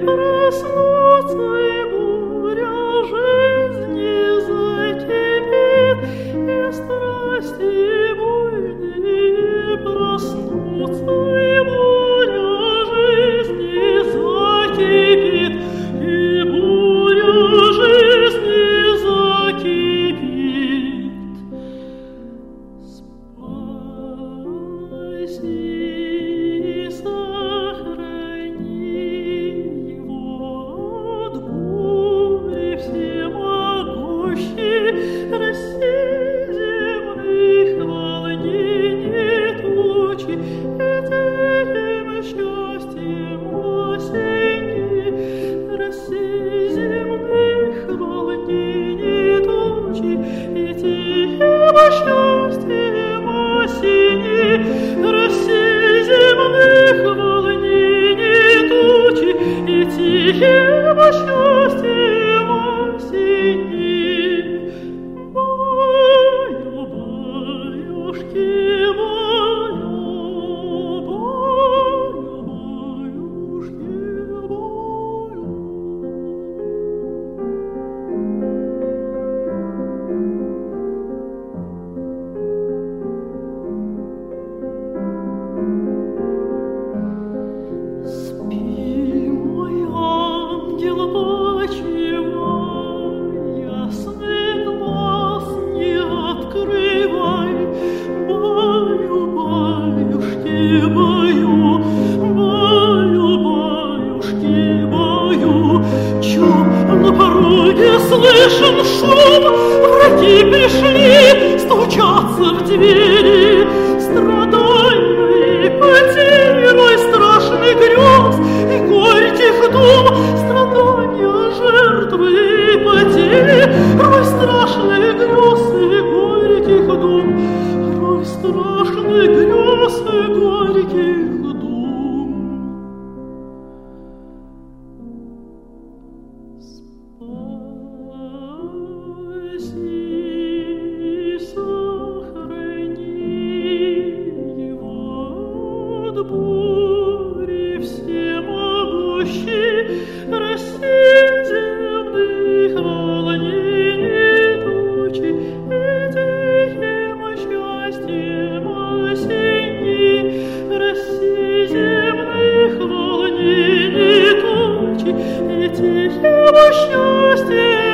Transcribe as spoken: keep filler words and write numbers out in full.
проснутся, и буря жизни закипит, и страсти буйные проснутся, и буря жизни закипит, и буря жизни закипит. Спаси, сохрани его от бури всемогущей, рассей земных волнений тучи, этим счастьем осени, рассей земных волнений тучи, этим счастьем осени, рассей земных волнений тучи, и тихим счастьем осени. Баю, баюшки, баю, баю, баюшки, баю. Спи, мой ангел, почивай, ясный глаз не открывай. Баю, баюшки, баю, баю, баюшки, баю. Чу, на пороге слышен шум, враги пришли, стучатся в двери. Страдания и потери, рой страшных грез и горьких дум, страдания, жертвы и потери, рой страшных грез и горьких дум, рой страшных грез и горьких дум. Спаси, сохрани его от бури всемогущей, рассей земных волнений тучи, этим счастьем осени, рассей земных волнений тучи, этим счастьем